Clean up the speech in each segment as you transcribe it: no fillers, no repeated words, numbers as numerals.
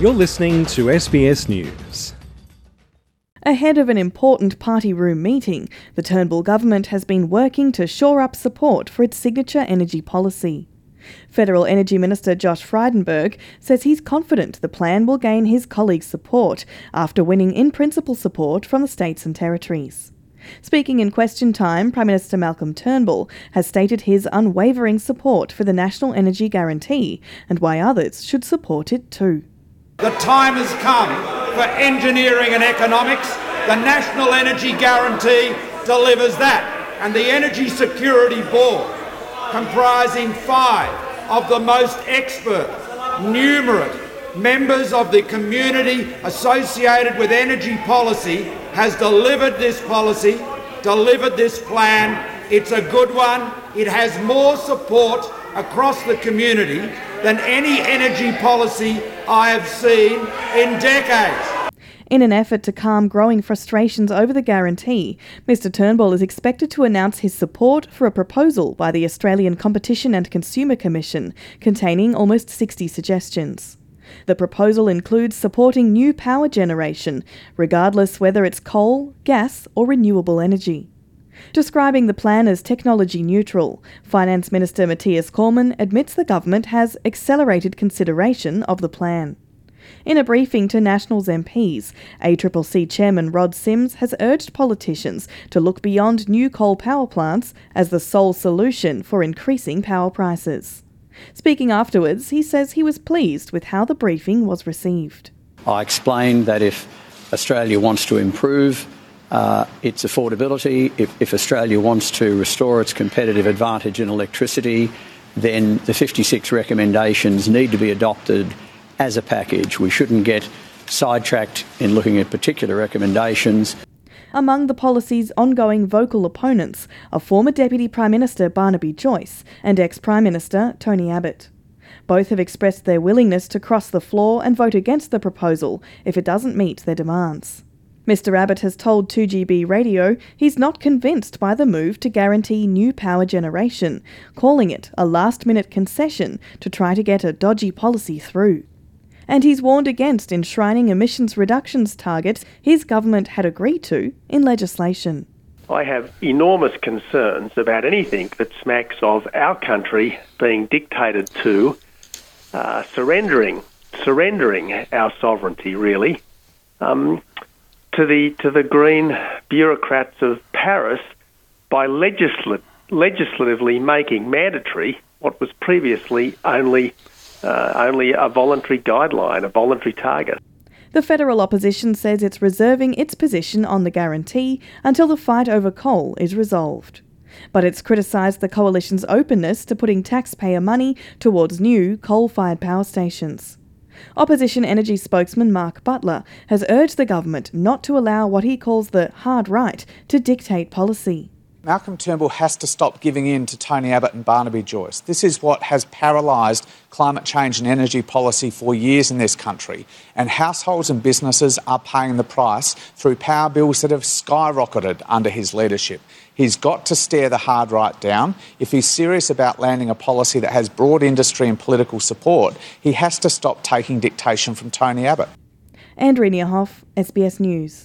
You're listening to SBS News. Ahead of an important party room meeting, the Turnbull government has been working to shore up support for its signature energy policy. Federal Energy Minister Josh Frydenberg says he's confident the plan will gain his colleagues' support after winning in-principle support from the states and territories. Speaking in question time, Prime Minister Malcolm Turnbull has stated his unwavering support for the National Energy Guarantee and why others should support it too. The time has come for engineering and economics. The National Energy Guarantee delivers that. And the Energy Security Board, comprising 5 of the most expert, numerate members of the community associated with energy policy, has delivered this policy, delivered this plan. It's a good one. It has more support across the community than any energy policy I have seen in decades. In an effort to calm growing frustrations over the guarantee, Mr Turnbull is expected to announce his support for a proposal by the Australian Competition and Consumer Commission containing almost 60 suggestions. The proposal includes supporting new power generation, regardless whether it's coal, gas or renewable energy. Describing the plan as technology neutral, Finance Minister Matthias Cormann admits the government has accelerated consideration of the plan. In a briefing to Nationals MPs, ACCC Chairman Rod Sims has urged politicians to look beyond new coal power plants as the sole solution for increasing power prices. Speaking afterwards, he says he was pleased with how the briefing was received. I explained that if Australia wants to improve its affordability, if Australia wants to restore its competitive advantage in electricity, then the 56 recommendations need to be adopted as a package. We shouldn't get sidetracked in looking at particular recommendations. Among the policy's ongoing vocal opponents are former Deputy Prime Minister Barnaby Joyce and ex-Prime Minister Tony Abbott. Both have expressed their willingness to cross the floor and vote against the proposal if it doesn't meet their demands. Mr Abbott has told 2GB Radio he's not convinced by the move to guarantee new power generation, calling it a last-minute concession to try to get a dodgy policy through. And he's warned against enshrining emissions reductions targets his government had agreed to in legislation. I have enormous concerns about anything that smacks of our country being dictated to, surrendering our sovereignty, really, to the green bureaucrats of Paris by legislatively making mandatory what was previously only a voluntary guideline, a voluntary target. The federal opposition says it's reserving its position on the guarantee until the fight over coal is resolved. But it's criticised the coalition's openness to putting taxpayer money towards new coal-fired power stations. Opposition energy spokesman Mark Butler has urged the government not to allow what he calls the hard right to dictate policy. Malcolm Turnbull has to stop giving in to Tony Abbott and Barnaby Joyce. This is what has paralysed climate change and energy policy for years in this country. And households and businesses are paying the price through power bills that have skyrocketed under his leadership. He's got to stare the hard right down. If he's serious about landing a policy that has broad industry and political support, he has to stop taking dictation from Tony Abbott. Andrea Niehoff, SBS News.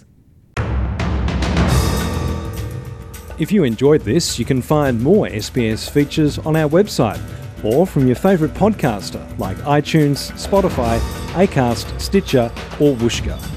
If you enjoyed this, you can find more SBS features on our website or from your favourite podcaster like iTunes, Spotify, Acast, Stitcher or Whooshkaa.